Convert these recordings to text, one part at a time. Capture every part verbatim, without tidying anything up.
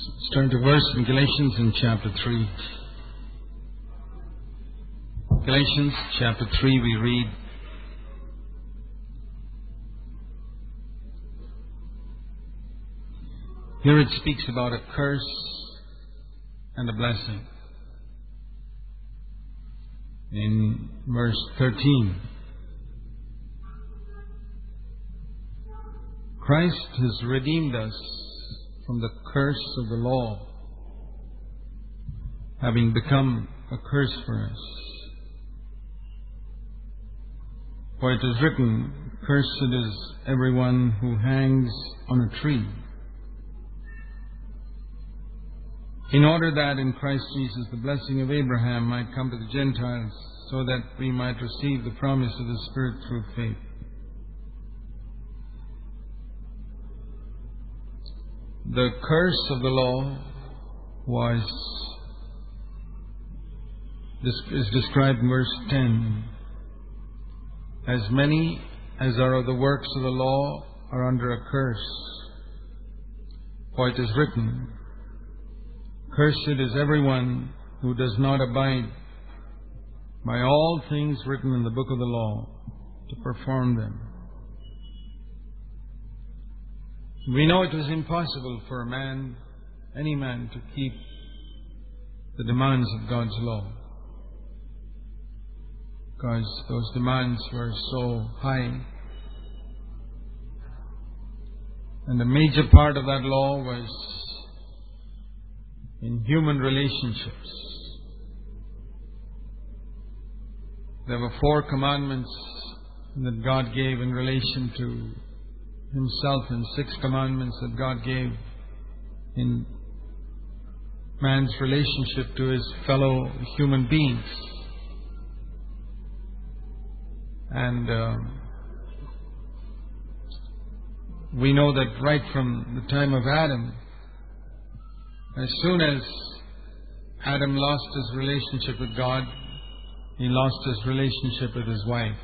Let's turn to verse in Galatians in chapter three. Galatians chapter three, we read, here it speaks about a curse and a blessing. In verse thirteen, Christ has redeemed us from the curse of the law, having become a curse for us. For it is written, cursed is everyone who hangs on a tree, in order that in Christ Jesus the blessing of Abraham might come to the Gentiles, so that we might receive the promise of the Spirit through faith. The curse of the law was is described in verse ten. As many as are of the works of the law are under a curse. For it is written, cursed is everyone who does not abide by all things written in the book of the law to perform them. We know it was impossible for a man, any man, to keep the demands of God's law, because those demands were so high. And a major part of that law was in human relationships. There were four commandments that God gave in relation to Himself, and six commandments that God gave in man's relationship to his fellow human beings. And um, we know that right from the time of Adam, as soon as Adam lost his relationship with God, he lost his relationship with his wife.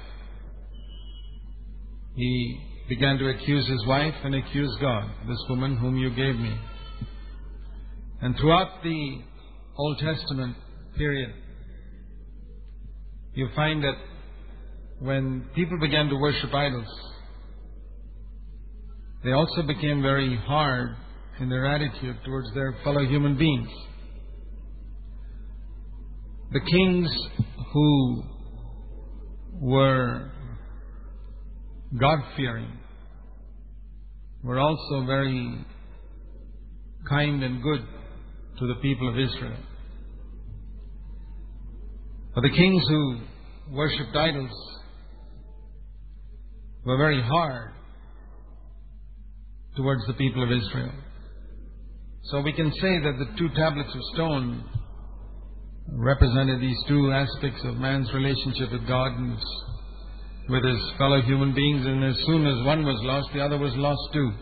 He began to accuse his wife and accuse God, this woman whom you gave me. And throughout the Old Testament period, you find that when people began to worship idols, they also became very hard in their attitude towards their fellow human beings. The kings who were God-fearing were also very kind and good to the people of Israel. But the kings who worshipped idols were very hard towards the people of Israel. So we can say that the two tablets of stone represented these two aspects of man's relationship with God and with his fellow human beings, and as soon as one was lost, the other was lost too.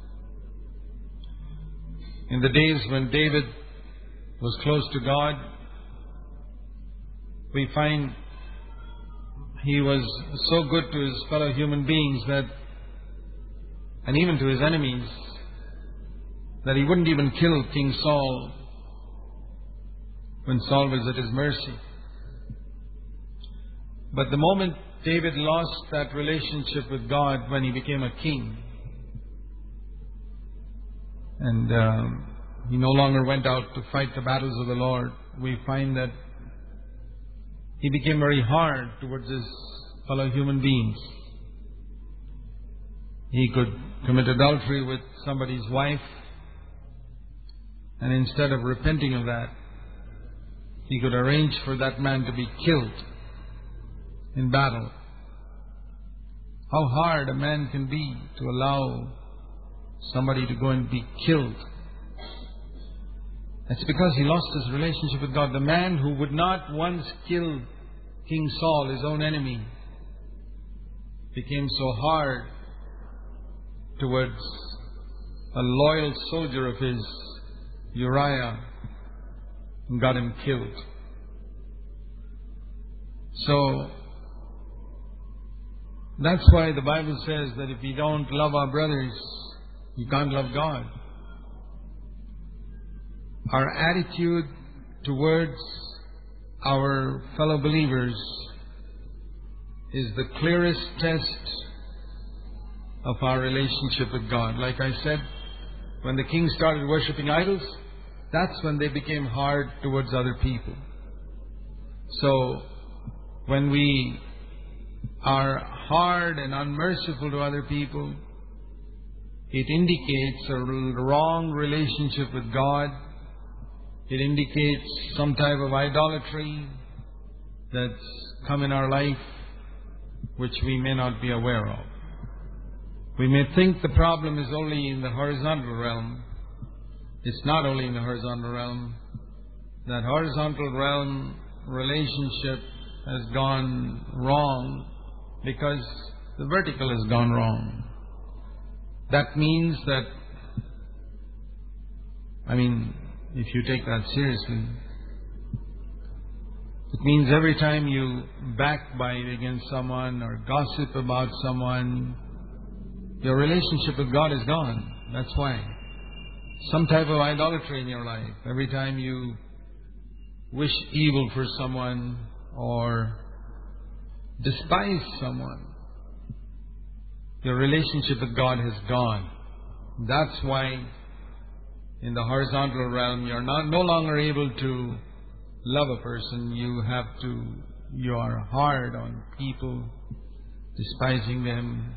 In the days when David was close to God, we find he was so good to his fellow human beings that, and even to his enemies, that he wouldn't even kill King Saul when Saul was at his mercy. But the moment David lost that relationship with God, when he became a king, and um, he no longer went out to fight the battles of the Lord, we find that he became very hard towards his fellow human beings. He could commit adultery with somebody's wife, and instead of repenting of that, he could arrange for that man to be killed in battle. How hard a man can be to allow somebody to go and be killed. That's because he lost his relationship with God. The man who would not once kill King Saul, his own enemy, became so hard towards a loyal soldier of his, Uriah, and got him killed. So, that's why the Bible says that if we don't love our brothers, you can't love God. our attitude towards our fellow believers is the clearest test of our relationship with God. Like I said, when the king started worshipping idols, that's when they became hard towards other people. So, when we are hard and unmerciful to other people, it indicates a wrong relationship with God. It indicates some type of idolatry that's come in our life which we may not be aware of. We may think the problem is only in the horizontal realm. It's not only in the horizontal realm. That horizontal realm relationship has gone wrong because the vertical has gone wrong. That means that, I mean, if you take that seriously, it means every time you backbite against someone or gossip about someone, your relationship with God is gone. That's why. Some type of idolatry in your life. Every time you wish evil for someone or despise someone, your relationship with God has gone. That's why in the horizontal realm you're not no longer able to love a person. You have to, you are hard on people, despising them.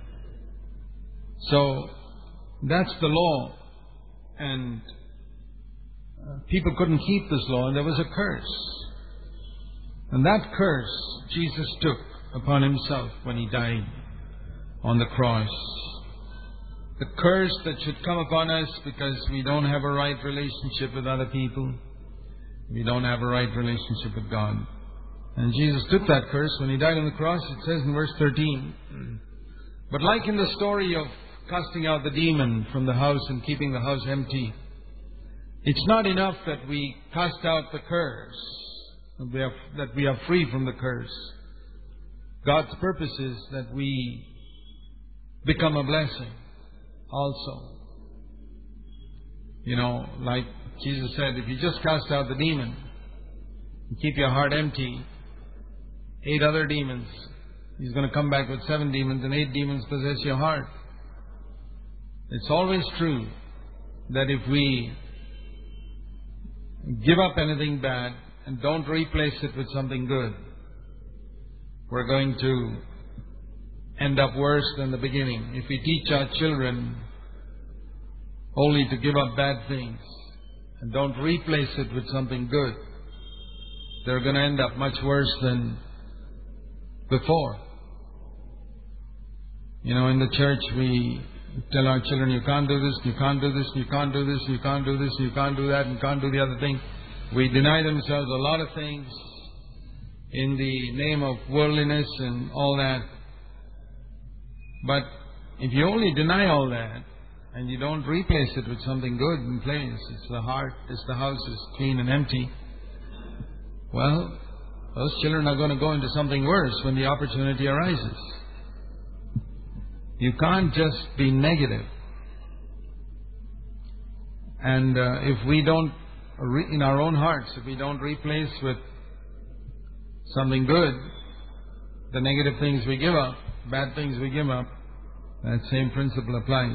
So that's the law, and uh, people couldn't keep this law, and there was a curse. And that curse Jesus took upon Himself when He died on the cross. The curse that should come upon us because we don't have a right relationship with other people. We don't have a right relationship with God. And Jesus took that curse when He died on the cross. It says in verse thirteen, but like in the story of casting out the demon from the house and keeping the house empty, it's not enough that we cast out the curse, that we are, that we are free from the curse. God's purpose is that we become a blessing also. You know, like Jesus said, if you just cast out the demon and keep your heart empty, eight other demons, He's going to come back with seven demons, and eight demons possess your heart. It's always true that if we give up anything bad and don't replace it with something good, we're going to end up worse than the beginning. If we teach our children only to give up bad things and don't replace it with something good, they're going to end up much worse than before. You know, in the church we tell our children, you can't do this, you can't do this, you can't do this, you can't do this, you can't do that, and you can't do the other thing. We deny themselves a lot of things in the name of worldliness and all that. But if you only deny all that and you don't replace it with something good in place, it's the heart, it's the house is clean and empty, well, those children are going to go into something worse when the opportunity arises. You can't just be negative. And uh, if we don't, re- in our own hearts, if we don't replace with something good, the negative things we give up, bad things we give up, that same principle applies.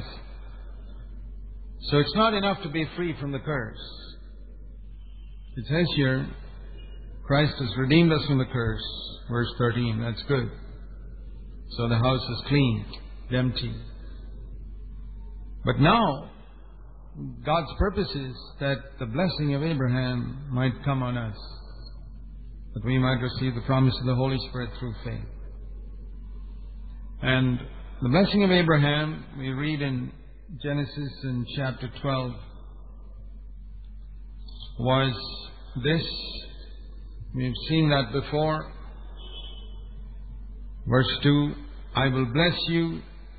So it's not enough to be free from the curse. It says here, Christ has redeemed us from the curse. Verse thirteen, that's good. So the house is clean, empty. But now, God's purpose is that the blessing of Abraham might come on us, that we might receive the promise of the Holy Spirit through faith. And the blessing of Abraham, we read in Genesis in chapter twelve, was this. We've seen that before. Verse two, I will bless you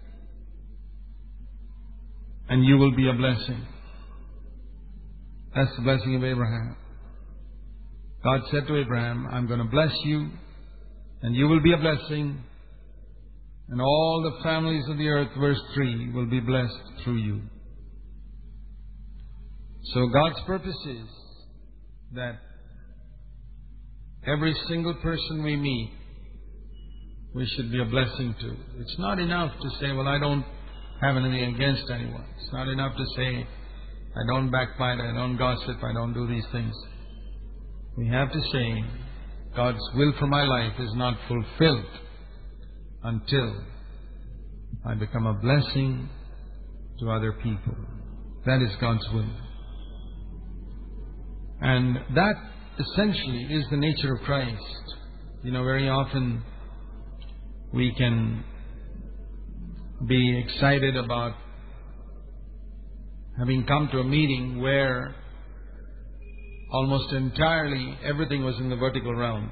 and you will be a blessing. That's the blessing of Abraham. God said to Abraham, I'm going to bless you and you will be a blessing, and all the families of the earth, verse three, will be blessed through you. So God's purpose is that every single person we meet, we should be a blessing to. It's not enough to say, well, I don't have anything against anyone. It's not enough to say, I don't backbite, I don't gossip, I don't do these things. We have to say, God's will for my life is not fulfilled until I become a blessing to other people. That is God's will. And that essentially is the nature of Christ. You know, very often we can be excited about having come to a meeting where almost entirely everything was in the vertical realm.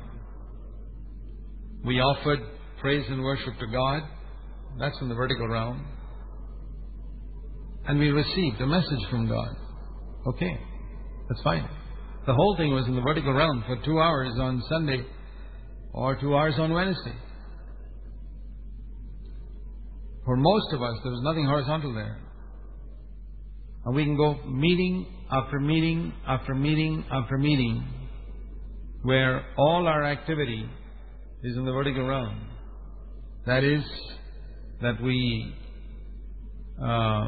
We offered praise and worship to God. That's in the vertical realm. And we received a message from God. Okay, that's fine. The whole thing was in the vertical realm for two hours on Sunday or two hours on Wednesday. For most of us, there was nothing horizontal there. And we can go meeting after meeting after meeting after meeting where all our activity is in the vertical realm. That is, that we, uh,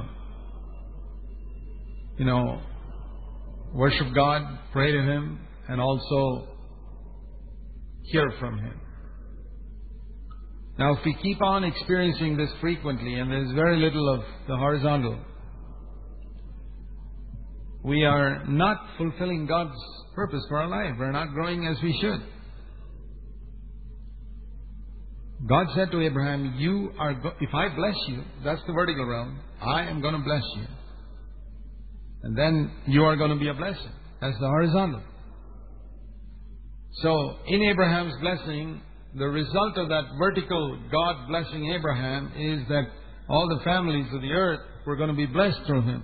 you know, worship God, pray to Him, and also hear from Him. Now, if we keep on experiencing this frequently, and there's very little of the horizontal, we are not fulfilling God's purpose for our life. We're not growing as we should. God said to Abraham, "You are go- if I bless you," that's the vertical realm, "I am going to bless you. And then you are going to be a blessing." That's the horizontal. So, in Abraham's blessing, the result of that vertical God blessing Abraham is that all the families of the earth were going to be blessed through him.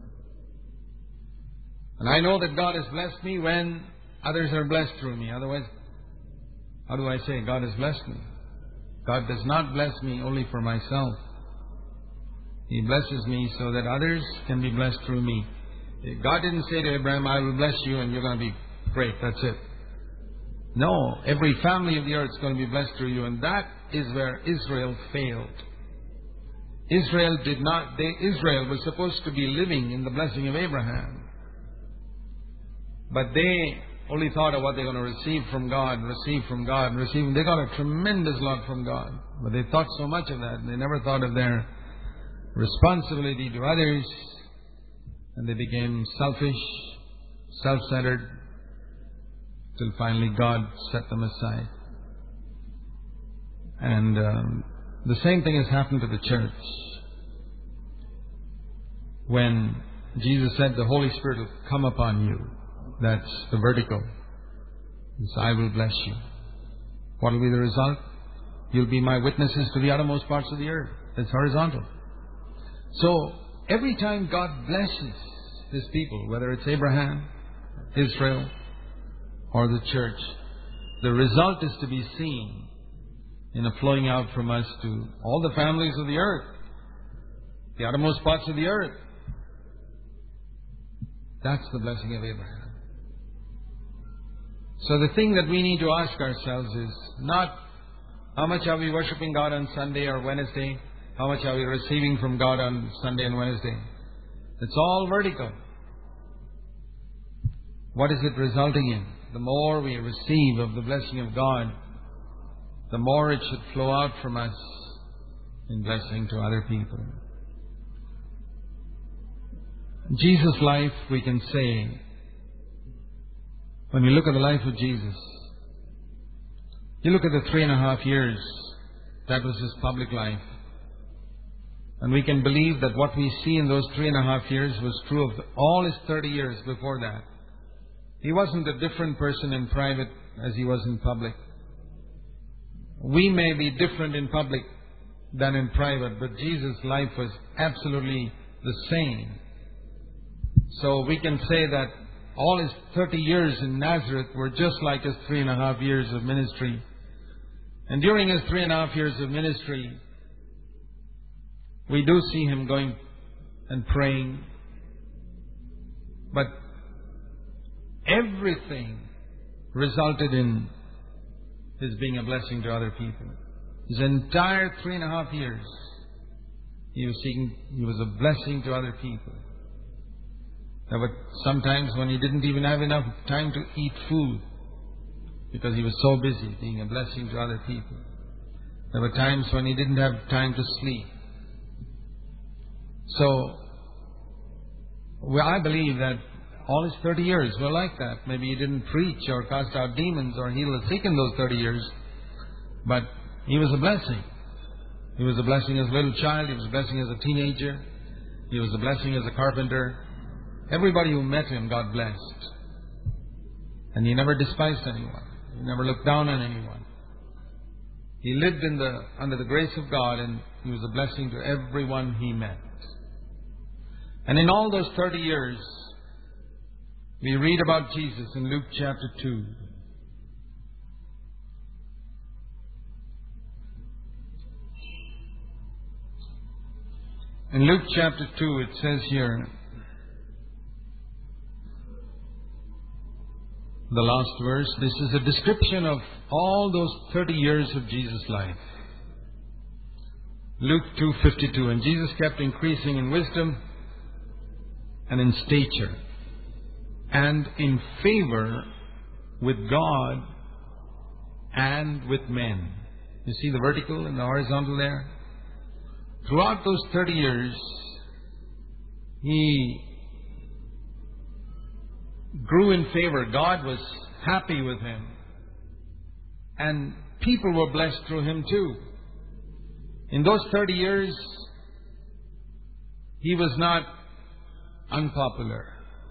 And I know that God has blessed me when others are blessed through me. Otherwise, how do I say God has blessed me? God does not bless me only for myself. He blesses me so that others can be blessed through me. God didn't say to Abraham, "I will bless you and you're going to be great, that's it." No, every family of the earth is going to be blessed through you, and that is where Israel failed. Israel did not, they, Israel was supposed to be living in the blessing of Abraham. But they only thought of what they're going to receive from God, receive from God, receive. They got a tremendous lot from God. But they thought so much of that, and they never thought of their responsibility to others. And they became selfish, self-centered, till finally God set them aside. And um, the same thing has happened to the church. When Jesus said the Holy Spirit will come upon you, that's the vertical. So I will bless you. What will be the result? You'll be my witnesses to the uttermost parts of the earth. That's horizontal. So every time God blesses His people, whether it's Abraham, Israel, or the church, the result is to be seen in a flowing out from us to all the families of the earth, the uttermost parts of the earth. That's the blessing of Abraham. So the thing that we need to ask ourselves is not how much are we worshiping God on Sunday or Wednesday, how much are we receiving from God on Sunday and Wednesday. It's all vertical. What is it resulting in? The more we receive of the blessing of God, the more it should flow out from us in blessing to other people. Jesus' life, we can say, when we look at the life of Jesus, you look at the three and a half years, that was His public life. And we can believe that what we see in those three and a half years was true of all His thirty years before that. He wasn't a different person in private as He was in public. We may be different in public than in private, but Jesus' life was absolutely the same. So we can say that all His thirty years in Nazareth were just like His three and a half years of ministry. And during His three and a half years of ministry, we do see Him going and praying. But everything resulted in his being a blessing to other people. His entire three and a half years, he was seeking, he was a blessing to other people. There were sometimes when he didn't even have enough time to eat food because he was so busy being a blessing to other people. There were times when he didn't have time to sleep. So, well, I believe that all his thirty years were like that. Maybe he didn't preach or cast out demons or heal the sick in those thirty years, but he was a blessing. He was a blessing as a little child. He was a blessing as a teenager. He was a blessing as a carpenter. Everybody who met him got blessed. And he never despised anyone. He never looked down on anyone. He lived in the, under the grace of God, and he was a blessing to everyone he met. And in all those thirty years, we read about Jesus in Luke chapter two. In Luke chapter two, it says here, the last verse, this is a description of all those thirty years of Jesus' life. Luke two fifty-two, and Jesus kept increasing in wisdom and in stature and in favor with God and with men. You see the vertical and the horizontal there? Throughout those thirty years, he grew in favor. God was happy with him. And people were blessed through him too. In those thirty years, he was not unpopular.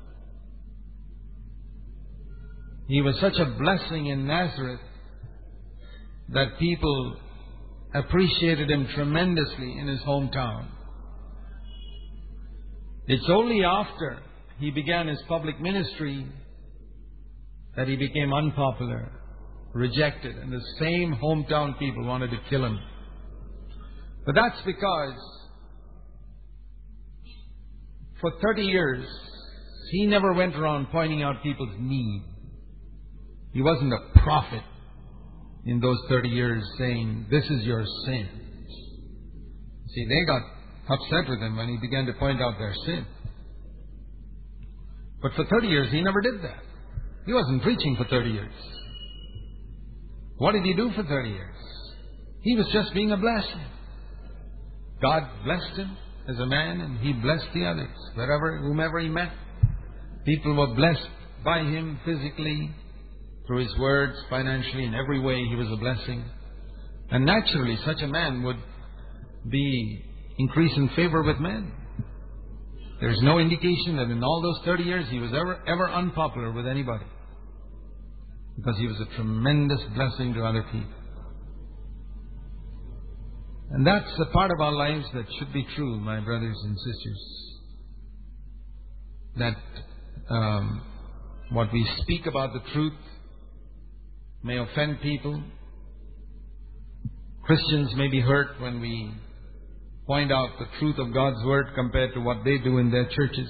He was such a blessing in Nazareth that people appreciated him tremendously in his hometown. It's only after he began his public ministry that he became unpopular, rejected, and the same hometown people wanted to kill him. But that's because for thirty years, he never went around pointing out people's need. He wasn't a prophet in those thirty years saying, this is your sin. See, they got upset with him when he began to point out their sin. But for thirty years, he never did that. He wasn't preaching for thirty years. What did he do for thirty years? He was just being a blessing. God blessed him as a man, and he blessed the others. Wherever, whomever he met, people were blessed by him physically, through his words, financially, in every way he was a blessing. And naturally, such a man would be increase in favor with men. There's no indication that in all those thirty years he was ever, ever unpopular with anybody. Because he was a tremendous blessing to other people. And that's a part of our lives that should be true, my brothers and sisters. That um, what we speak about the truth may offend people. Christians may be hurt when we point out the truth of God's Word compared to what they do in their churches.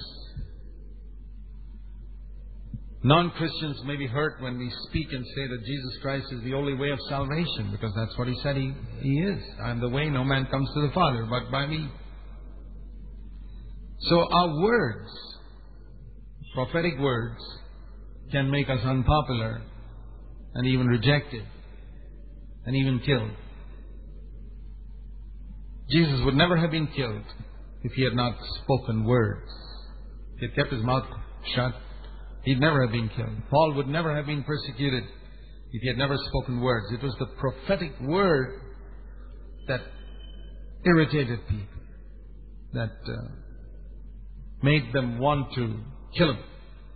Non-Christians may be hurt when we speak and say that Jesus Christ is the only way of salvation, because that's what He said He, he is. I am the way, no man comes to the Father but by me. So our words, prophetic words, can make us unpopular and even rejected and even killed. Jesus would never have been killed if He had not spoken words. If He had kept His mouth shut, He'd never have been killed. Paul would never have been persecuted if he had never spoken words. It was the prophetic word that irritated people, that uh, made them want to kill him.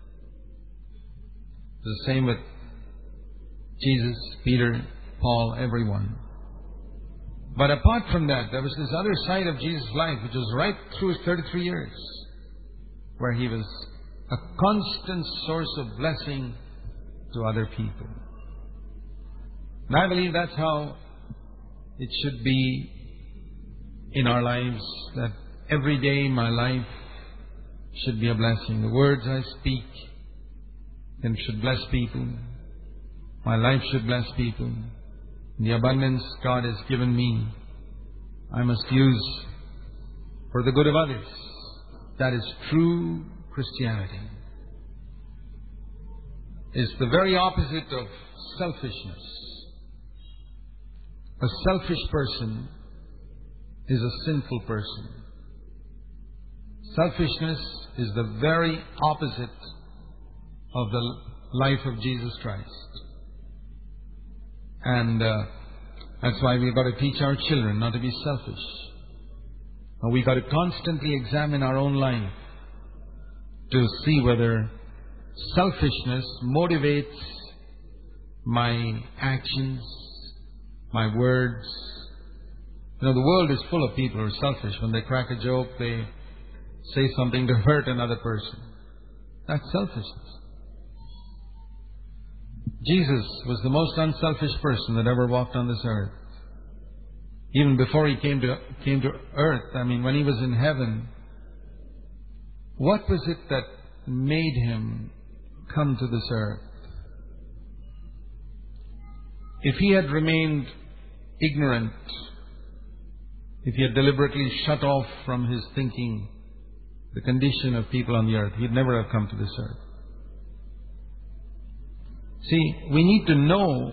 The same with Jesus, Peter, Paul, everyone. But apart from that, there was this other side of Jesus' life, which was right through his thirty-three years, where he was a constant source of blessing to other people. And I believe that's how it should be in our lives, that every day my life should be a blessing. The words I speak then it should bless people. My life should bless people. The abundance God has given me, I must use for the good of others. That is true Christianity. It's the very opposite of selfishness. A selfish person is a sinful person. Selfishness is the very opposite of the life of Jesus Christ. And uh, that's why we've got to teach our children not to be selfish. And we've got to constantly examine our own life to see whether selfishness motivates my actions, my words. You know, the world is full of people who are selfish. When they crack a joke, they say something to hurt another person. That's selfishness. Jesus was the most unselfish person that ever walked on this earth. Even before He came to came to earth, I mean, when He was in heaven, what was it that made Him come to this earth? If He had remained ignorant, if He had deliberately shut off from His thinking the condition of people on the earth, He'd never have come to this earth. See, we need to know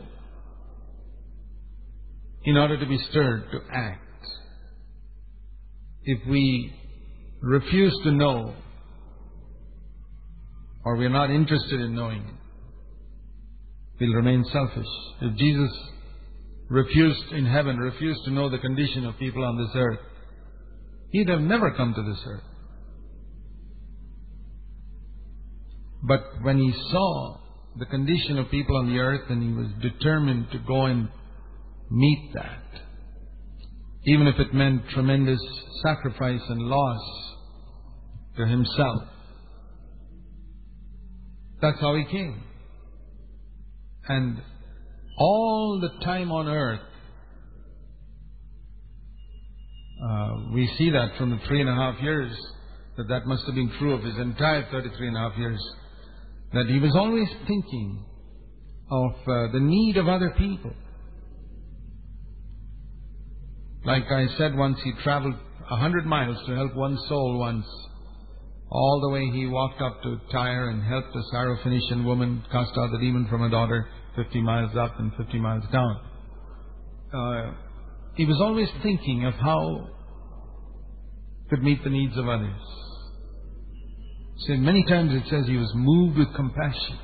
in order to be stirred to act. If we refuse to know, or we are not interested in knowing, we'll remain selfish. If Jesus refused in heaven, refused to know the condition of people on this earth, He'd have never come to this earth. But when He saw the condition of people on the earth, and He was determined to go and meet that, even if it meant tremendous sacrifice and loss to Himself. That's how He came. And all the time on earth, uh, we see that from the three and a half years, that that must have been true of His entire thirty-three and a half years, that He was always thinking of uh, the need of other people. Like I said once, He traveled a hundred miles to help one soul once. All the way He walked up to Tyre and helped a Syrophoenician woman cast out the demon from her daughter, fifty miles up and fifty miles down. Uh, he was always thinking of how He could meet the needs of others. See, many times it says He was moved with compassion.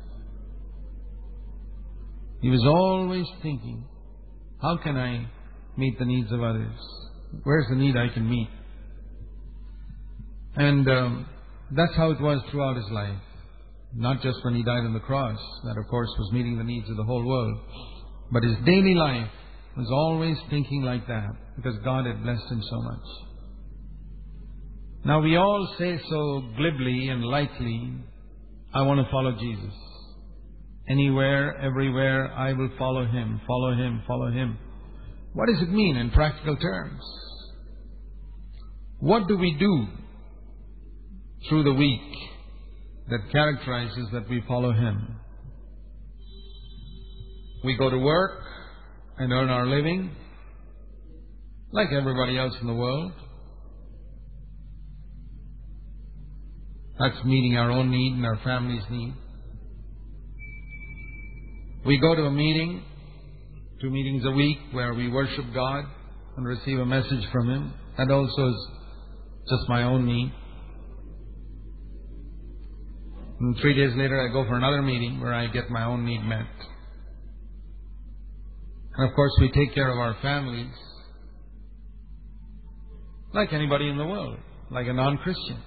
He was always thinking, how can I meet the needs of others? Where's the need I can meet? And um, that's how it was throughout His life. Not just when He died on the cross, that of course was meeting the needs of the whole world. But His daily life was always thinking like that, because God had blessed Him so much. Now we all say so glibly and lightly, I want to follow Jesus. Anywhere, everywhere, I will follow Him, follow Him, follow Him. What does it mean in practical terms? What do we do through the week that characterizes that we follow Him? We go to work and earn our living like everybody else in the world. That's meeting our own need and our family's need. We go to a meeting, two meetings a week, where we worship God and receive a message from Him. That also is just my own need. And three days later I go for another meeting where I get my own need met. And of course we take care of our families like anybody in the world, like a non-Christian.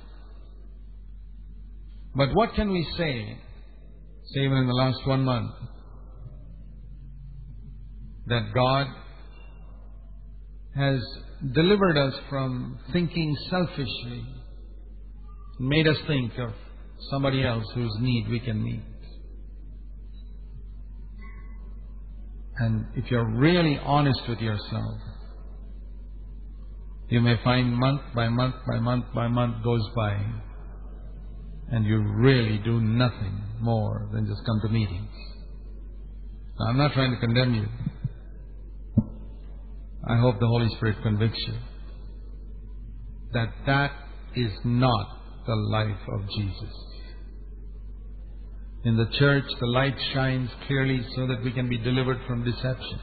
But what can we say, say even in the last one month, that God has delivered us from thinking selfishly, made us think of somebody else whose need we can meet. And if you're really honest with yourself, you may find month by month by month by month goes by, and you really do nothing more than just come to meetings. Now, I'm not trying to condemn you. I hope the Holy Spirit convicts you that that is not the life of Jesus. In the church, the light shines clearly so that we can be delivered from deception.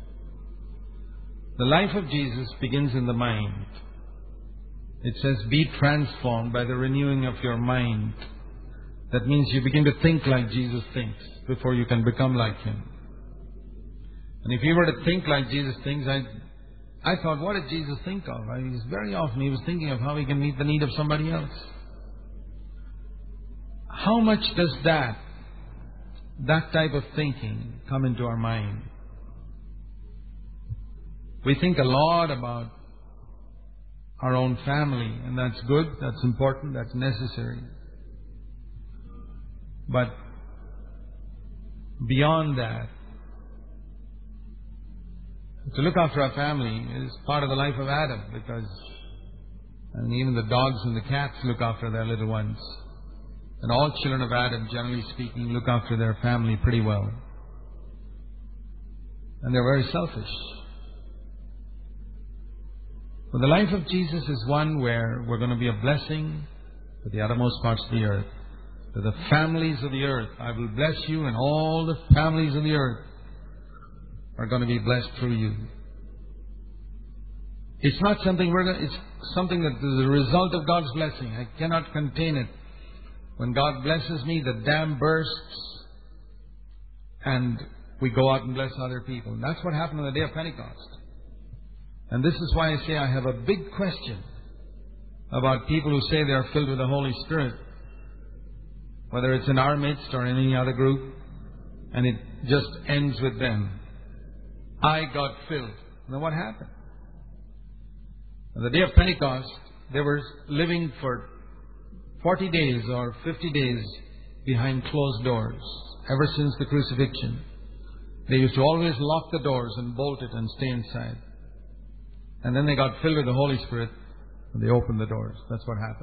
The life of Jesus begins in the mind. It says, be transformed by the renewing of your mind. That means you begin to think like Jesus thinks before you can become like Him. And if you were to think like Jesus thinks, I, I thought, what did Jesus think of? I mean, very often He was thinking of how He can meet the need of somebody else. How much does that, that type of thinking come into our mind? We think a lot about our own family, and that's good, that's important, that's necessary. But beyond that, to look after our family is part of the life of Adam, because I mean, even the dogs and the cats look after their little ones. And all children of Adam, generally speaking, look after their family pretty well. And they're very selfish. But the life of Jesus is one where we're going to be a blessing to the uttermost parts of the earth. To the families of the earth. I will bless you, and all the families of the earth are going to be blessed through you. It's not something we're going to, it's something that is the result of God's blessing. I cannot contain it. When God blesses me, the dam bursts and we go out and bless other people. And that's what happened on the day of Pentecost. And this is why I say I have a big question about people who say they are filled with the Holy Spirit, whether it's in our midst or in any other group, and it just ends with them. I got filled. Now what happened? On the day of Pentecost, they were living for forty days or fifty days behind closed doors, ever since the crucifixion. They used to always lock the doors and bolt it and stay inside. And then they got filled with the Holy Spirit and they opened the doors. That's what happened.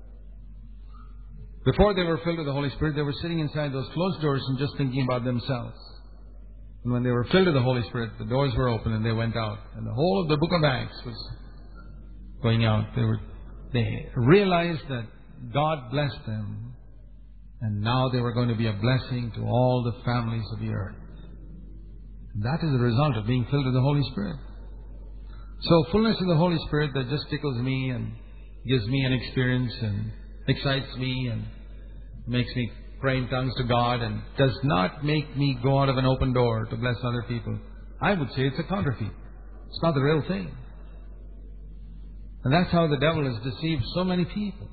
Before they were filled with the Holy Spirit, they were sitting inside those closed doors and just thinking about themselves. And when they were filled with the Holy Spirit, the doors were open and they went out. And the whole of the book of Acts was going out. They were, they realized that God blessed them, and now they were going to be a blessing to all the families of the earth. And that is the result of being filled with the Holy Spirit. So fullness of the Holy Spirit that just tickles me and gives me an experience and excites me and makes me pray in tongues to God and does not make me go out of an open door to bless other people, I would say it's a counterfeit. It's not the real thing. And that's how the devil has deceived so many people.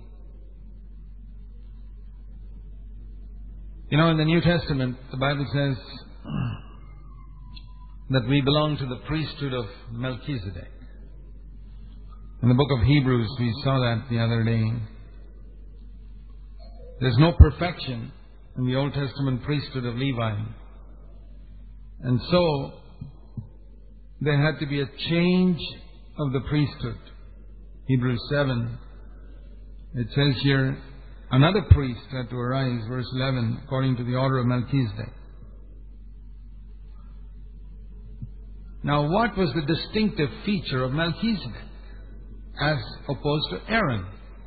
You know, in the New Testament, the Bible says that we belong to the priesthood of Melchizedek. In the book of Hebrews, we saw that the other day. There's no perfection in the Old Testament priesthood of Levi. And so, there had to be a change of the priesthood. Hebrews seven, it says here, another priest had to arise, verse eleven, according to the order of Melchizedek. Now, what was the distinctive feature of Melchizedek as opposed to Aaron?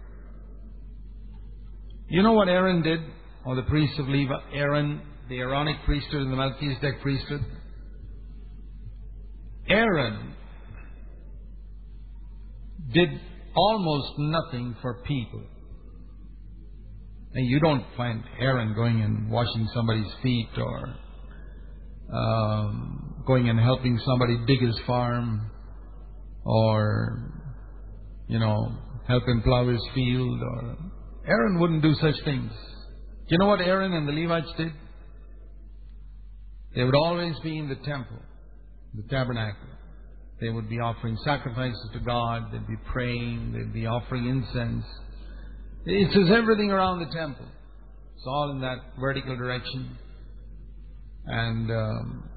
You know what Aaron did, or the priests of Levi, Aaron, the Aaronic priesthood and the Melchizedek priesthood? Aaron did almost nothing for people. And you don't find Aaron going and washing somebody's feet or um, going and helping somebody dig his farm or, you know, help him plow his field. Or Aaron wouldn't do such things. You know what Aaron and the Levites did? They would always be in the temple, the tabernacle. They would be offering sacrifices to God. They'd be praying. They'd be offering incense. It says everything around the temple. It's all in that vertical direction. And um,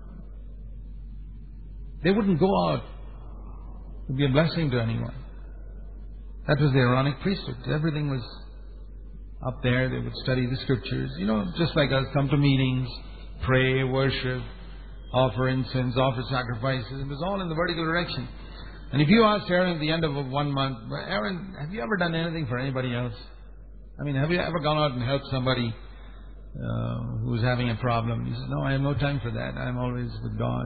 they wouldn't go out to be a blessing to anyone. That was the Aaronic priesthood. Everything was Up there, they would study the scriptures. You know, just like us, come to meetings, pray, worship, offer incense, offer sacrifices. It was all in the vertical direction. And if you asked Aaron at the end of one month, Aaron, have you ever done anything for anybody else? I mean, have you ever gone out and helped somebody uh, who's having a problem? He says, no, I have no time for that. I'm always with God.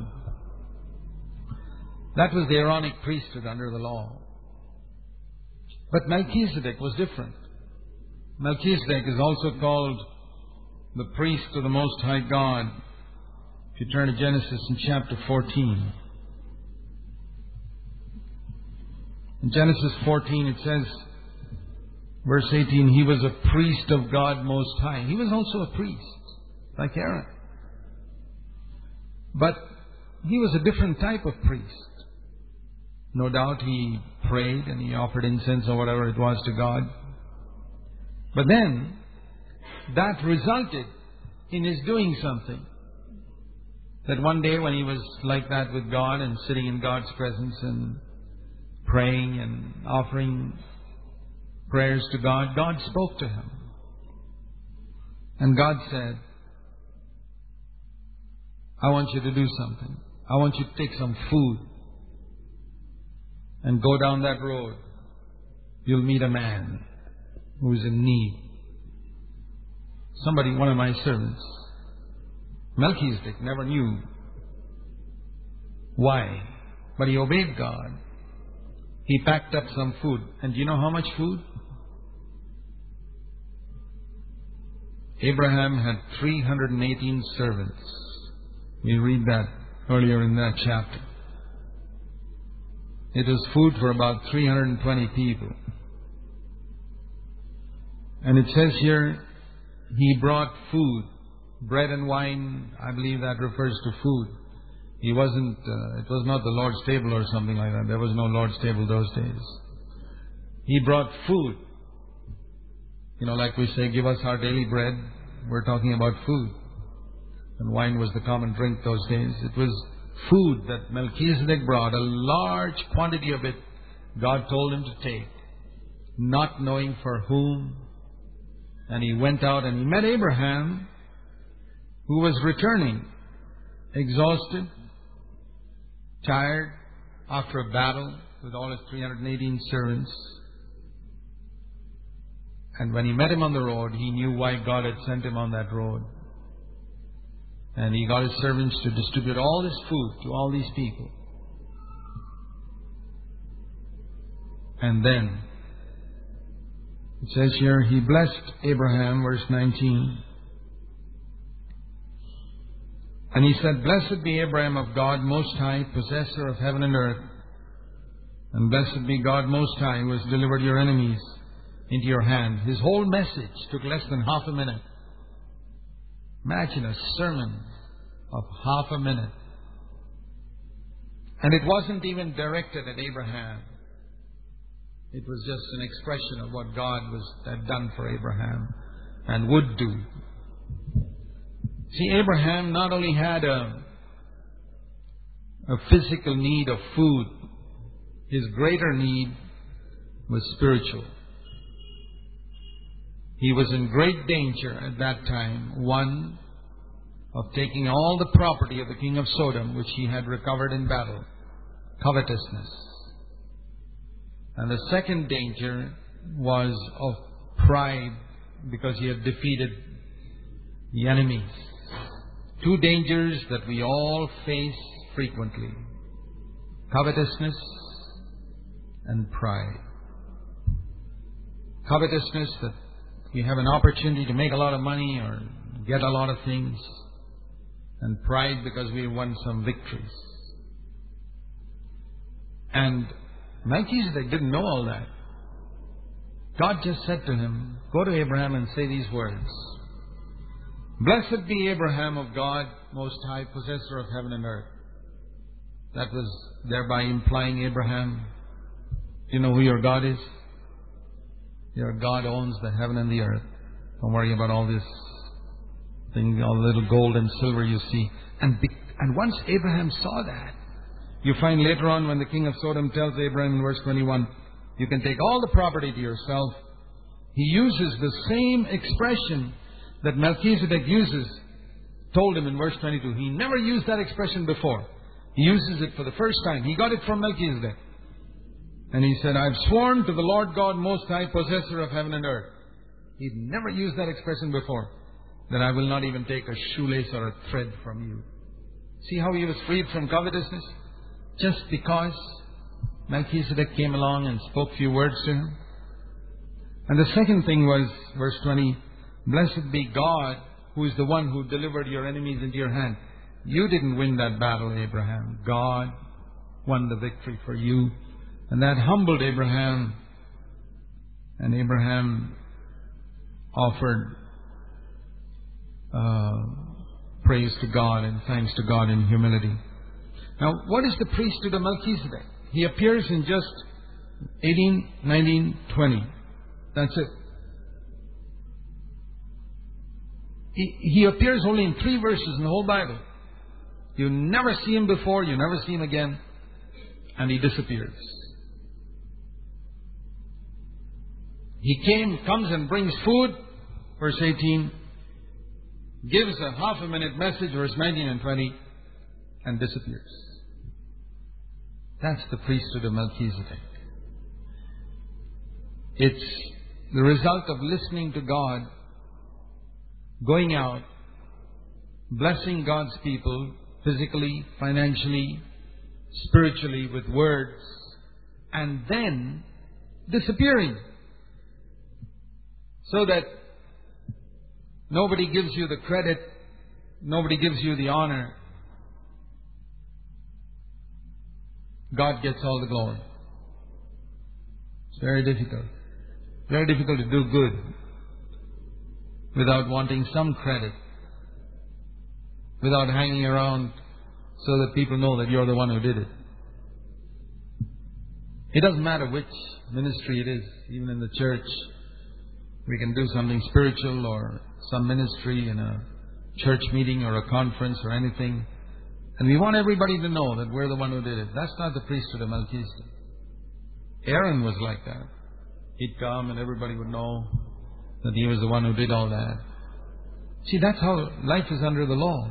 That was the Aaronic priesthood under the law. But Melchizedek was different. Melchizedek is also called the priest of the Most High God. If you turn to Genesis in chapter fourteen. In Genesis fourteen it says, verse eighteen, he was a priest of God Most High. He was also a priest, like Aaron. But he was a different type of priest. No doubt he prayed and he offered incense or whatever it was to God. But then, that resulted in his doing something. That one day when he was like that with God and sitting in God's presence and praying and offering prayers to God, God spoke to him. And God said, I want you to do something. I want you to take some food and go down that road. You'll meet a man who is in need. Somebody, one of my servants, Melchizedek, never knew why, but he obeyed God. He packed up some food. And do you know how much food? Abraham had three hundred eighteen servants. We read that earlier in that chapter. It was food for about three hundred twenty people. And it says here, he brought food, bread and wine. I believe that refers to food. He wasn't, uh, it was not the Lord's table or something like that. There was no Lord's table those days. He brought food. You know, like we say, give us our daily bread. We're talking about food. And wine was the common drink those days. It was food that Melchizedek brought, a large quantity of it. God told him to take, not knowing for whom. And he went out and he met Abraham, who was returning, exhausted, tired, after a battle with all his three hundred eighteen servants. And when he met him on the road, he knew why God had sent him on that road. And he got his servants to distribute all this food to all these people. And then, it says here, he blessed Abraham, verse nineteen. And he said, blessed be Abraham of God Most High, possessor of heaven and earth. And blessed be God Most High, who has delivered your enemies into your hand. His whole message took less than half a minute. Imagine a sermon of half a minute. And it wasn't even directed at Abraham. It was just an expression of what God was had done for Abraham and would do. See, Abraham not only had a, a physical need of food, his greater need was spiritual. He was in great danger at that time, one, of taking all the property of the king of Sodom, which he had recovered in battle, covetousness. And the second danger was of pride, because he had defeated the enemies. Two dangers that we all face frequently: covetousness and pride. Covetousness, that we have an opportunity to make a lot of money or get a lot of things. And pride, because we won some victories. And Melchizedek didn't know all that. God just said to him, go to Abraham and say these words. Blessed be Abraham of God Most High, possessor of heaven and earth. That was thereby implying, Abraham, do you know who your God is? Your God owns the heaven and the earth. Don't worry about all this thing, all the little gold and silver you see. And, be, and once Abraham saw that, you find later on when the king of Sodom tells Abraham in verse twenty-one, you can take all the property to yourself. He uses the same expression that Melchizedek uses, told him in verse twenty-two. He never used that expression before. He uses it for the first time. He got it from Melchizedek. And he said, I've sworn to the Lord God Most High, possessor of heaven and earth. He'd never used that expression before. That I will not even take a shoelace or a thread from you. See how he was freed from covetousness? Just because Melchizedek came along and spoke a few words to him. And the second thing was, verse twenty, blessed be God, who is the one who delivered your enemies into your hand. You didn't win that battle, Abraham. God won the victory for you. And that humbled Abraham. And Abraham offered uh, praise to God and thanks to God in humility. Now, what is the priesthood of Melchizedek? He appears in just eighteen, nineteen, twenty. That's it. He, he appears only in three verses in the whole Bible. You never see him before, you never see him again, and he disappears. He came, comes and brings food, verse eighteen, gives a half a minute message, verse nineteen and twenty, and disappears. That's the priesthood of Melchizedek. It's the result of listening to God, going out, blessing God's people physically, financially, spiritually, with words, and then disappearing. So that nobody gives you the credit, nobody gives you the honor. God gets all the glory. It's very difficult. Very difficult to do good without wanting some credit, without hanging around so that people know that you're the one who did it. It doesn't matter which ministry it is, even in the church. We can do something spiritual or some ministry in a church meeting or a conference or anything. And we want everybody to know that we're the one who did it. That's not the priesthood of Melchizedek. Aaron was like that. He'd come and everybody would know that he was the one who did all that. See, that's how life is under the law.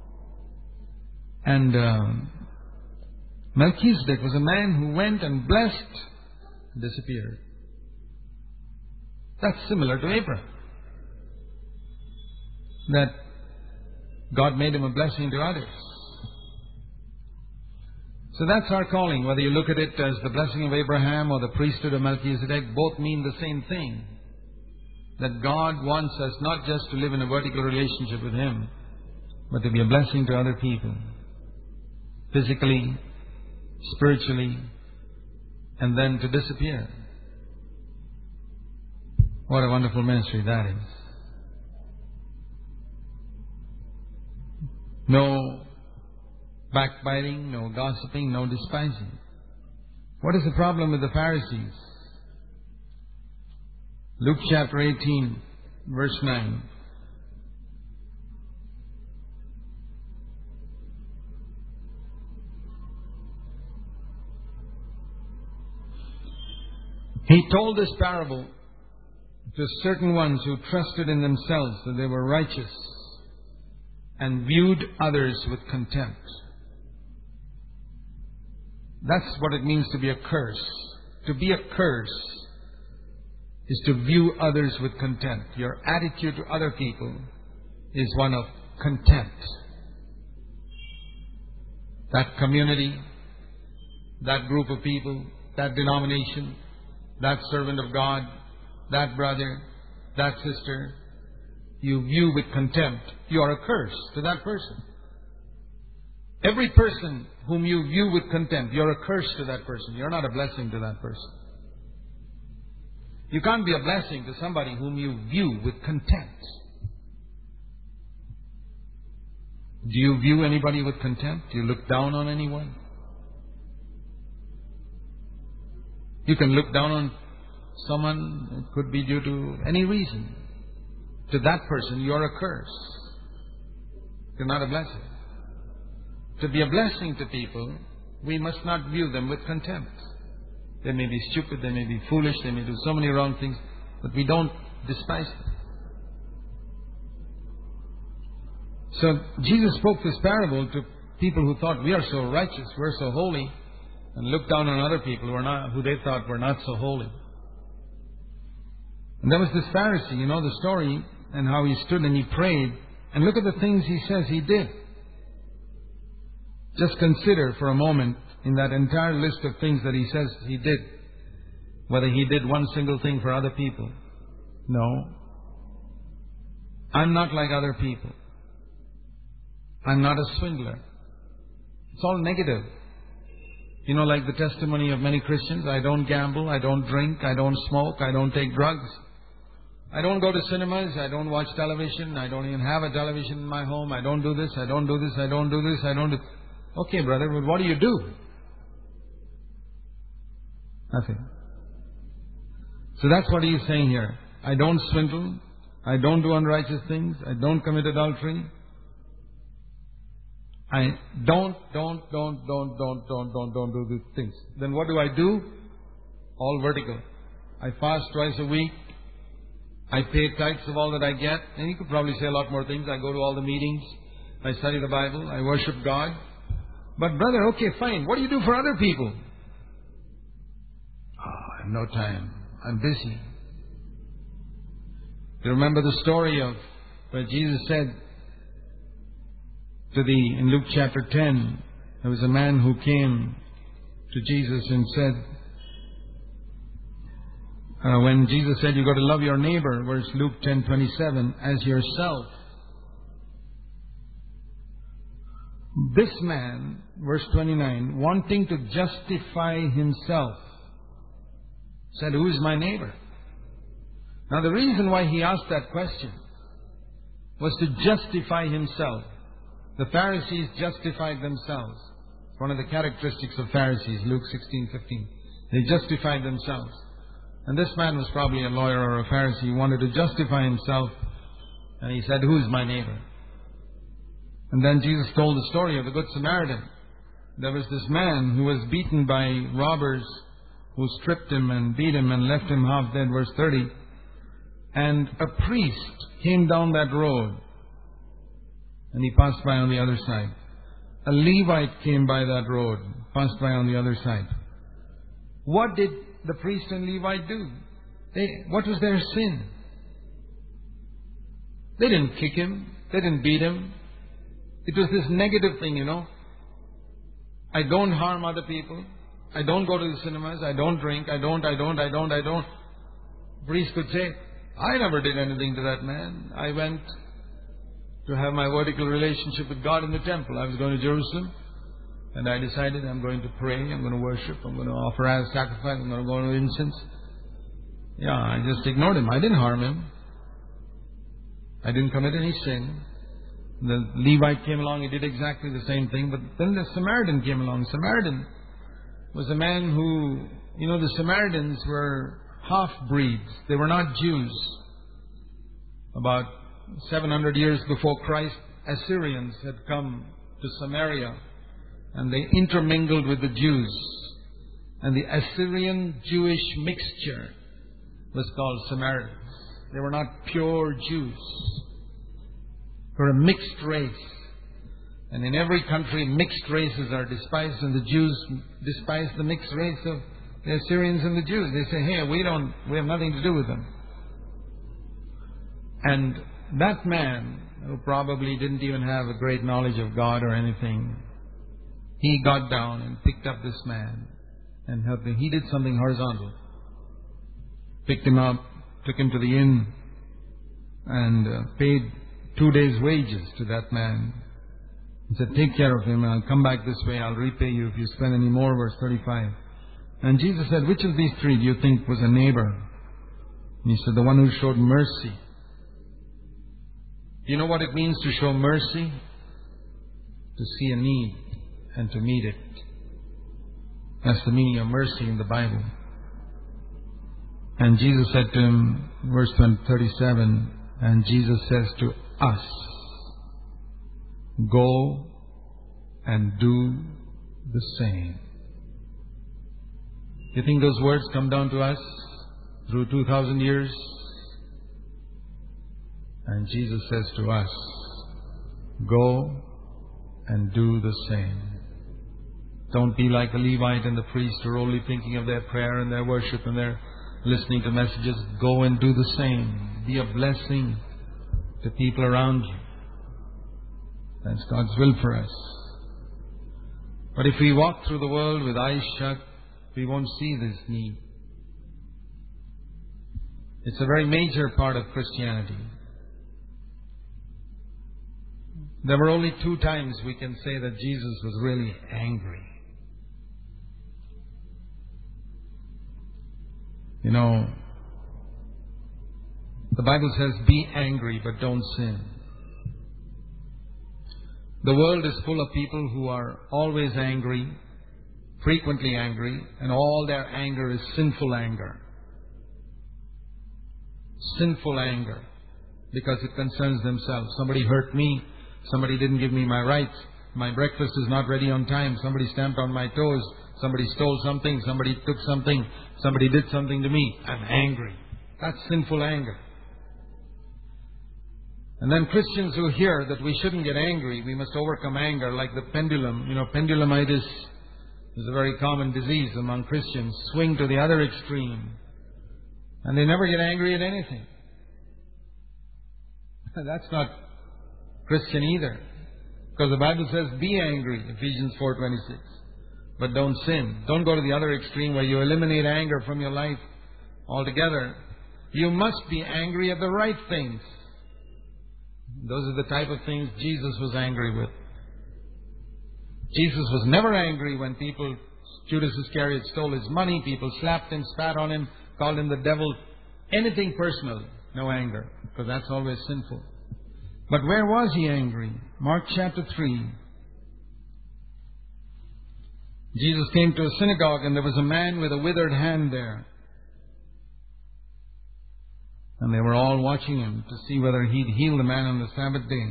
And um, Melchizedek was a man who went and blessed and disappeared. That's similar to Abraham. That God made him a blessing to others. So that's our calling. Whether you look at it as the blessing of Abraham or the priesthood of Melchizedek, both mean the same thing. That God wants us not just to live in a vertical relationship with Him, but to be a blessing to other people. Physically, spiritually, and then to disappear. What a wonderful ministry that is. No backbiting, no gossiping, no despising. What is the problem with the Pharisees? Luke chapter eighteen, verse nine. He told this parable to certain ones who trusted in themselves that they were righteous and viewed others with contempt. That's what it means to be a curse. To be a curse is to view others with contempt. Your attitude to other people is one of contempt. That community, that group of people, that denomination, that servant of God, that brother, that sister, you view with contempt. You are a curse to that person. Every person whom you view with contempt, you're a curse to that person. You're not a blessing to that person. You can't be a blessing to somebody whom you view with contempt. Do you view anybody with contempt? Do you look down on anyone? You can look down on someone, it could be due to any reason. To that person, you're a curse. You're not a blessing. To be a blessing to people, we must not view them with contempt. They may be stupid, they may be foolish, they may do so many wrong things. but we don't despise them. So Jesus spoke this parable to people who thought, we are so righteous, we're so holy, and looked down on other people who, are not, who they thought were not so holy. And there was this Pharisee, you know the story, and how he stood and he prayed. And look at the things he says he did. Just consider for a moment in that entire list of things that he says he did, whether he did one single thing for other people. No. I'm not like other people. I'm not a swindler. It's all negative. You know, like the testimony of many Christians, I don't gamble, I don't drink, I don't smoke, I don't take drugs. I don't go to cinemas, I don't watch television, I don't even have a television in my home, I don't do this, I don't do this, I don't do this, I don't do... Okay, brother, but what do you do? Nothing. So that's what he's saying here. I don't swindle, I don't do unrighteous things, I don't commit adultery. I don't, don't, don't, don't, don't, don't, don't, don't do these things. Then what do I do? All vertical. I fast twice a week. I pay tithes of all that I get. And you could probably say a lot more things. I go to all the meetings. I study the Bible. I worship God. But brother, okay, fine. What do you do for other people? Oh, I have no time. I'm busy. You remember the story of where Jesus said to the, in Luke chapter ten, there was a man who came to Jesus and said, uh, when Jesus said, you've got to love your neighbor, verse Luke ten twenty-seven, as yourself. This man, verse twenty-nine, wanting to justify himself, said, who is my neighbor? Now the reason why he asked that question was to justify himself. The Pharisees justified themselves. It's one of the characteristics of Pharisees, Luke sixteen fifteen. They justified themselves. And this man was probably a lawyer or a Pharisee. He wanted to justify himself. And he said, who is my neighbor? And then Jesus told the story of the Good Samaritan. There was this man who was beaten by robbers who stripped him and beat him and left him half dead, verse thirty. And a priest came down that road. And he passed by on the other side. A Levite came by that road, passed by on the other side. What did the priest and Levite do? They, what was their sin? They didn't kick him. They didn't beat him. It was this negative thing, you know. I don't harm other people. I don't go to the cinemas. I don't drink. I don't, I don't, I don't, I don't. Priest could say, I never did anything to that man. I went to have my vertical relationship with God in the temple. I was going to Jerusalem, and I decided I'm going to pray, I'm going to worship, I'm going to offer as sacrifice, I'm going to go to incense. Yeah, I just ignored him. I didn't harm him. I didn't commit any sin. The Levite came along, he did exactly the same thing, but then the Samaritan came along. Samaritan was a man who, you know, the Samaritans were half-breeds. They were not Jews. About seven hundred years before Christ, Assyrians had come to Samaria and they intermingled with the Jews. And the Assyrian-Jewish mixture was called Samaritans. They were not pure Jews. They were a mixed race. And in every country, mixed races are despised, and the Jews despise the mixed race of the Assyrians and the Jews. They say, hey, we don't, we have nothing to do with them. And that man, who probably didn't even have a great knowledge of God or anything, he got down and picked up this man and helped him. He did something horizontal. Picked him up, took him to the inn, and uh, paid two days' wages to that man. He said, take care of him, and I'll come back this way. I'll repay you if you spend any more, verse thirty-five. And Jesus said, which of these three do you think was a neighbor? And he said, the one who showed mercy. You know what it means to show mercy? To see a need and to meet it. That's the meaning of mercy in the Bible. And Jesus said to him, verse thirty-seven, and Jesus says to us, go and do the same. You think those words come down to us through two thousand years. And Jesus says to us, go and do the same. Don't be like the Levite and the priest who are only thinking of their prayer and their worship and their listening to messages. Go and do the same. Be a blessing to people around you. That's God's will for us. But if we walk through the world with eyes shut, we won't see this need. It's a very major part of Christianity. There were only two times we can say that Jesus was really angry. You know, the Bible says, be angry, but don't sin. The world is full of people who are always angry, frequently angry, and all their anger is sinful anger. Sinful anger, because it concerns themselves. Somebody hurt me. Somebody didn't give me my rights. My breakfast is not ready on time. Somebody stamped on my toes. Somebody stole something. Somebody took something. Somebody did something to me. I'm angry. That's sinful anger. And then Christians who hear that we shouldn't get angry, we must overcome anger, like the pendulum. You know, pendulumitis is a very common disease among Christians. Swing to the other extreme. And they never get angry at anything. That's not Christian either. Because the Bible says, be angry, Ephesians four twenty-six. But don't sin. Don't go to the other extreme where you eliminate anger from your life altogether. You must be angry at the right things. Those are the type of things Jesus was angry with. Jesus was never angry when people, Judas Iscariot stole his money, people slapped him, spat on him, called him the devil. Anything personal, no anger, because that's always sinful. But where was he angry? Mark chapter three. Jesus came to a synagogue and there was a man with a withered hand there. And they were all watching him to see whether he'd heal the man on the Sabbath day.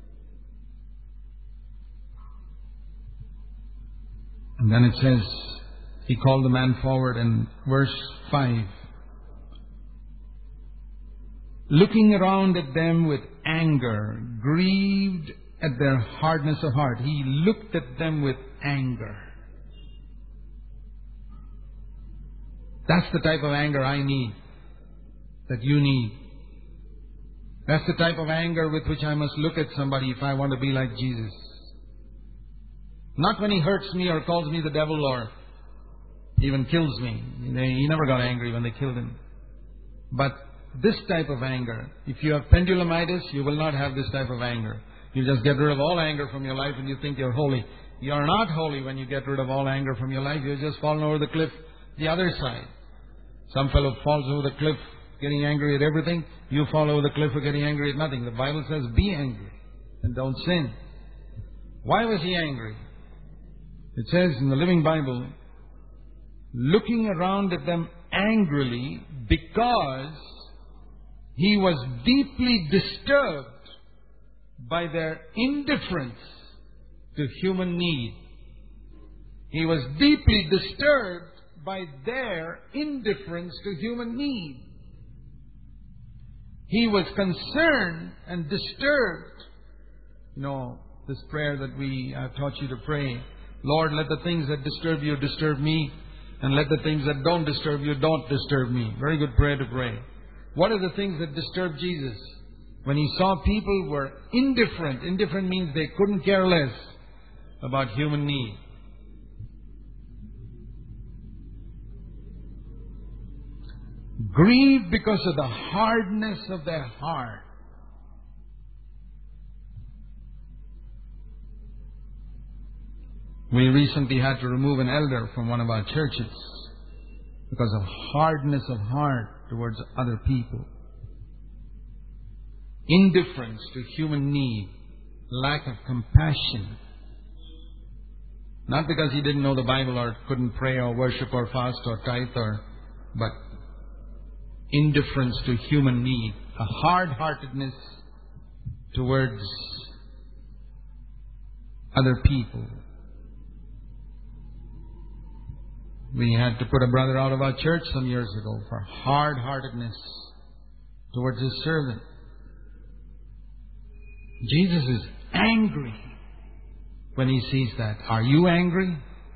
And then it says, he called the man forward in verse five. Looking around at them with anger, grieved at their hardness of heart. He looked at them with anger. That's the type of anger I need, that you need. That's the type of anger with which I must look at somebody if I want to be like Jesus. Not when he hurts me or calls me the devil or even kills me. He never got angry when they killed him. But this type of anger, if you have pendulumitis, you will not have this type of anger. You just get rid of all anger from your life and you think you're holy. You are not holy when you get rid of all anger from your life. You're just falling over the cliff the other side. Some fellow falls over the cliff getting angry at everything. You fall over the cliff for getting angry at nothing. The Bible says, be angry and don't sin. Why was he angry? It says in the Living Bible, looking around at them angrily because he was deeply disturbed by their indifference to human need. He was deeply disturbed by their indifference to human need. He was concerned and disturbed. You know, this prayer that we have taught you to pray. Lord, let the things that disturb you disturb me, and let the things that don't disturb you don't disturb me. Very good prayer to pray. What are the things that disturbed Jesus? When he saw people were indifferent. Indifferent means they couldn't care less about human need. Grieved because of the hardness of their heart. We recently had to remove an elder from one of our churches because of hardness of heart towards other people. Indifference to human need. Lack of compassion. Not because he didn't know the Bible or couldn't pray or worship or fast or tithe or, but indifference to human need. A hard-heartedness towards other people. We had to put a brother out of our church some years ago for hard-heartedness towards his servant. Jesus is angry when he sees that. Are you angry?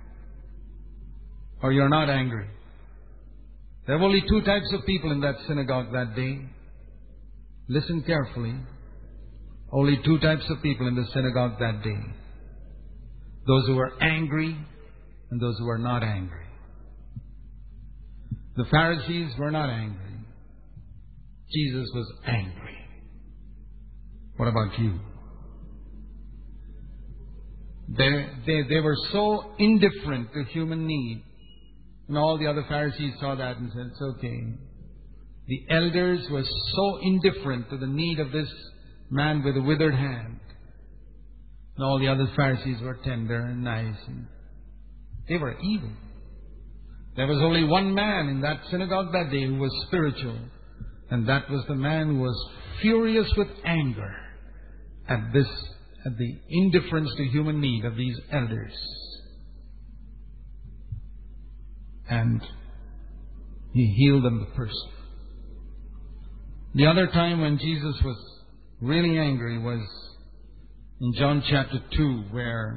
Or you're not angry? There were only two types of people in that synagogue that day. Listen carefully. Only two types of people in the synagogue that day. Those who were angry and those who were not angry. The Pharisees were not angry. Jesus was angry. What about you? They, they, they were so indifferent to human need. And all the other Pharisees saw that and said, it's okay. The elders were so indifferent to the need of this man with a withered hand. And all the other Pharisees were tender and nice. And they were evil. There was only one man in that synagogue that day who was spiritual. And that was the man who was furious with anger at this, at the indifference to human need of these elders. And he healed them, the person. The other time when Jesus was really angry was in John chapter two, where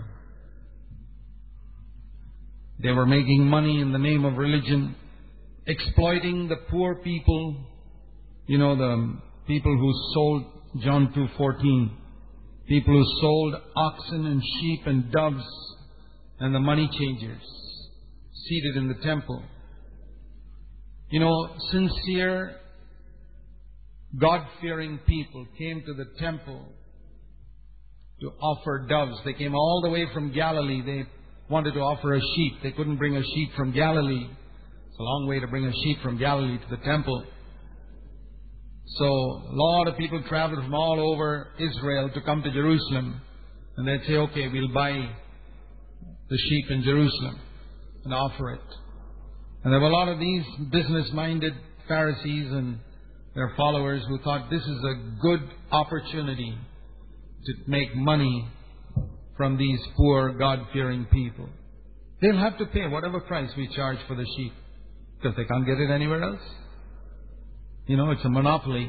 they were making money in the name of religion, exploiting the poor people. You know, the people who sold, John two fourteen, people who sold oxen and sheep and doves, and the money changers seated in the temple. You know, sincere, God-fearing people came to the temple to offer doves. They came all the way from Galilee. They wanted to offer a sheep. They couldn't bring a sheep from Galilee. It's a long way to bring a sheep from Galilee to the temple. So a lot of people traveled from all over Israel to come to Jerusalem. And they'd say, okay, we'll buy the sheep in Jerusalem and offer it. And there were a lot of these business-minded Pharisees and their followers who thought this is a good opportunity to make money from these poor, God-fearing people. They'll have to pay whatever price we charge for the sheep, because they can't get it anywhere else. You know, it's a monopoly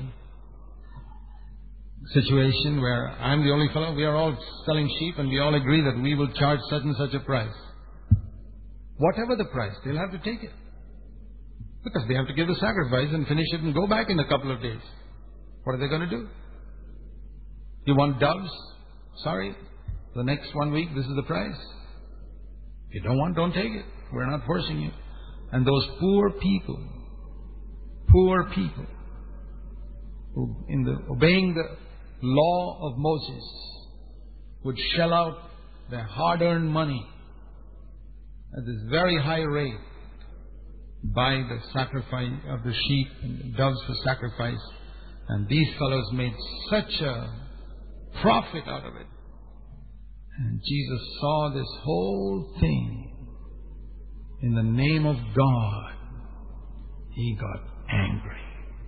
situation where I'm the only fellow. We are all selling sheep and we all agree that we will charge such and such a price. Whatever the price, they'll have to take it. Because they have to give the sacrifice and finish it and go back in a couple of days. What are they going to do? You want doves? Sorry. The next one week, this is the price. If you don't want, don't take it. We're not forcing you. And those poor people, poor people, who in the obeying the law of Moses, would shell out their hard-earned money at this very high rate, buy the sacrifice of the sheep and the doves for sacrifice. And these fellows made such a profit out of it. And Jesus saw this whole thing. In the name of God, He got angry.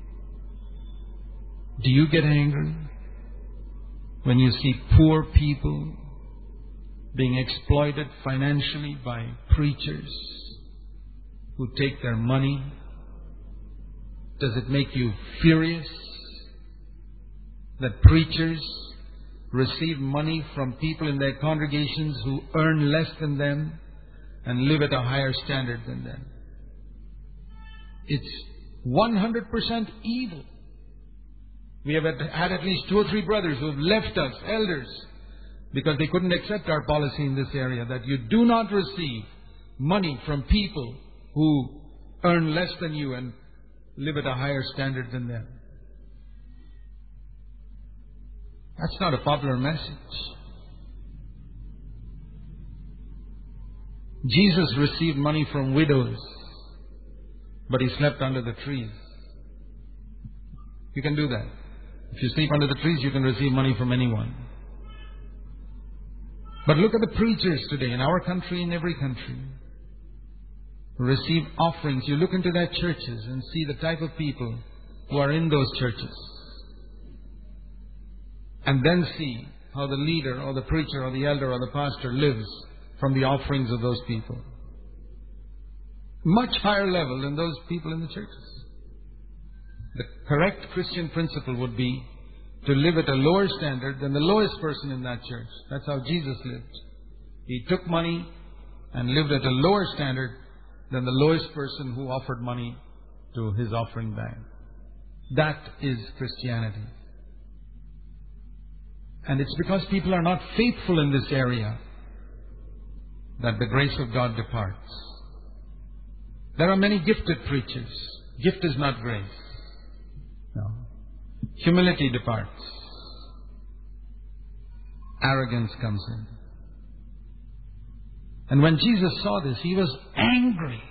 Do you get angry when you see poor people being exploited financially by preachers who take their money? Does it make you furious that preachers receive money from people in their congregations who earn less than them and live at a higher standard than them? It's one hundred percent evil. We have had at least two or three brothers who have left us, elders, because they couldn't accept our policy in this area, that you do not receive money from people who earn less than you and live at a higher standard than them. That's not a popular message. Jesus received money from widows, but He slept under the trees. You can do that. If you sleep under the trees, you can receive money from anyone. But look at the preachers today in our country, in every country, who receive offerings. You look into their churches and see the type of people who are in those churches. And then see how the leader or the preacher or the elder or the pastor lives from the offerings of those people. Much higher level than those people in the churches. The correct Christian principle would be to live at a lower standard than the lowest person in that church. That's how Jesus lived. He took money and lived at a lower standard than the lowest person who offered money to his offering bag. That is Christianity. And it's because people are not faithful in this area that the grace of God departs. There are many gifted preachers. Gift is not grace. No. Humility departs. Arrogance comes in. And when Jesus saw this, He was angry.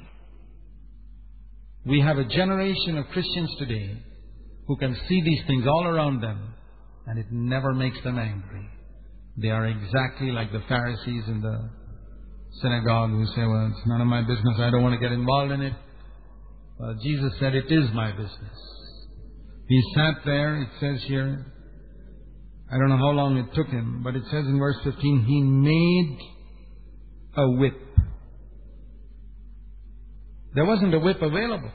We have a generation of Christians today who can see these things all around them, and it never makes them angry. They are exactly like the Pharisees in the synagogue who say, well, it's none of my business, I don't want to get involved in it. Well, Jesus said, it is my business. He sat there, it says here, I don't know how long it took Him, but it says in verse fifteen, He made a whip. There wasn't a whip available.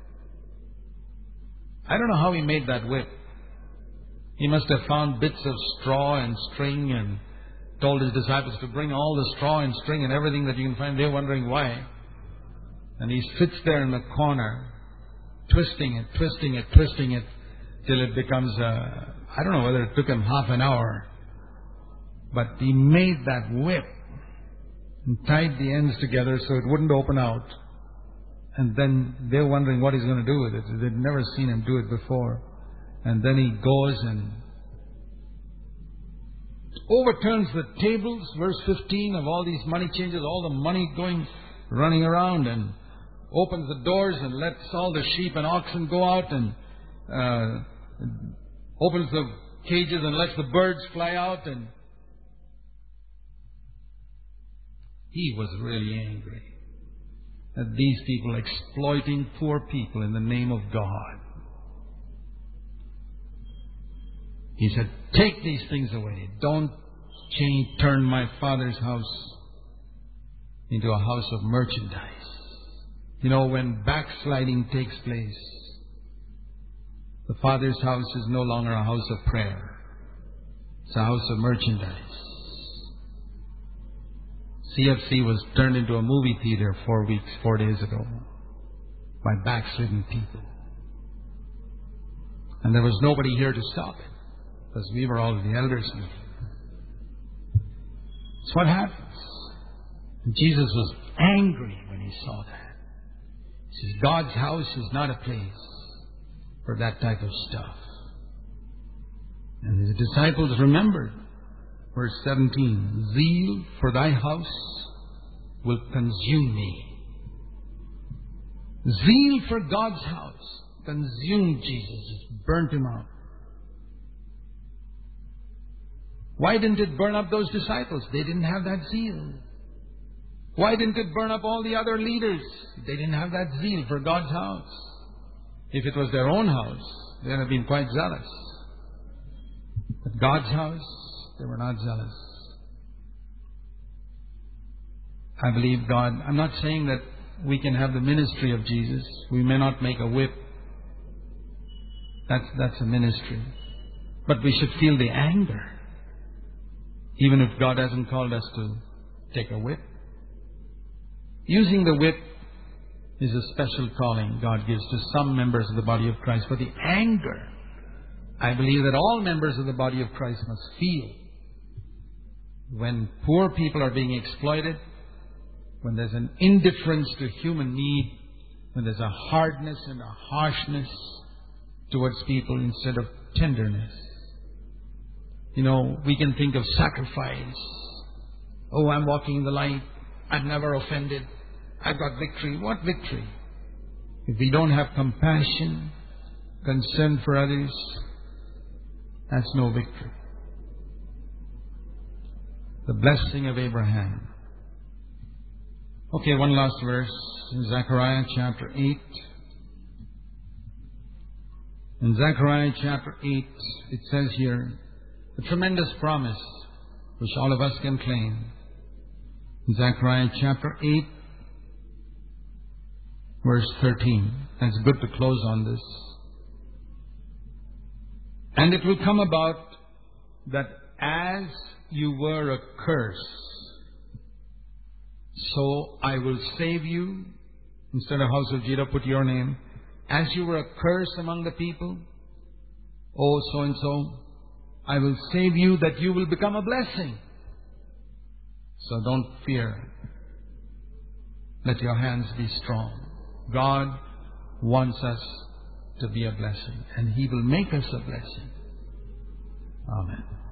I don't know how He made that whip. He must have found bits of straw and string and told His disciples to bring all the straw and string and everything that you can find. They're wondering why. And He sits there in the corner, twisting it, twisting it, twisting it, till it becomes, uh, I don't know whether it took Him half an hour. But He made that whip and tied the ends together so it wouldn't open out. And then they're wondering what He's going to do with it. They'd never seen Him do it before. And then He goes and overturns the tables, verse fifteen, of all these money changers, all the money going, running around, and opens the doors and lets all the sheep and oxen go out, and uh, opens the cages and lets the birds fly out. And He was really angry at these people exploiting poor people in the name of God. He said, take these things away. Don't change, turn my Father's house into a house of merchandise. You know, when backsliding takes place, the Father's house is no longer a house of prayer. It's a house of merchandise. C F C was turned into a movie theater four weeks, four days ago by backslidden people. And there was nobody here to stop it, because we were all the elders. It's what happens. And Jesus was angry when He saw that. He says, God's house is not a place for that type of stuff. And His disciples remembered. Verse seventeen, zeal for Thy house will consume me. Zeal for God's house consumed Jesus. It burnt Him out. Why didn't it burn up those disciples? They didn't have that zeal. Why didn't it burn up all the other leaders? They didn't have that zeal for God's house. If it was their own house, they would have been quite zealous. But God's house, they were not zealous. I believe God, I'm not saying that we can have the ministry of Jesus. We may not make a whip. That's, that's a ministry. But we should feel the anger. Even if God hasn't called us to take a whip. Using the whip is a special calling God gives to some members of the body of Christ. For the anger, I believe that all members of the body of Christ must feel. When poor people are being exploited, when there's an indifference to human need, when there's a hardness and a harshness towards people instead of tenderness. You know, we can think of sacrifice. Oh, I'm walking in the light. I've never offended. I've got victory. What victory? If we don't have compassion, concern for others, that's no victory. The blessing of Abraham. Okay, one last verse in Zechariah chapter eight. In Zechariah chapter eight, it says here, a tremendous promise which all of us can claim. In Zechariah chapter eight, verse thirteen. And it's good to close on this. And it will come about that as you were a curse, so I will save you. Instead of house of Judah, put your name. As you were a curse among the people, oh so and so, I will save you that you will become a blessing. So don't fear. Let your hands be strong. God wants us to be a blessing, and He will make us a blessing. Amen.